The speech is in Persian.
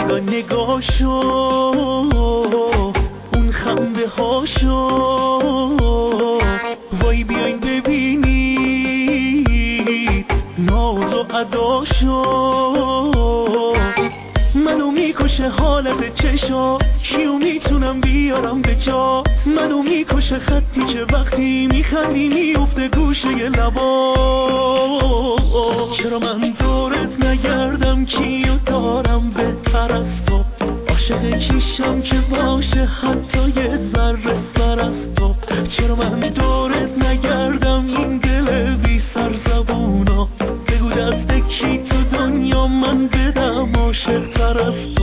خدا نگاشو اون خنده هاشو وای بیاین ببینید ناز و اداشو منو میکشه حالت چشا کیو میتونم بیارم به جا منو میکشه خطی که وقتی میخندی میفته گوشه لبا چرا من دورت نگردم کیو دارم بهتر از تو عاشق کیشم که باشه حتی یه ذره سر از تو چرا من دورت نگردم این دل بی سر زبونا بگو دست کی تو دنیا من بدم عاشق تر از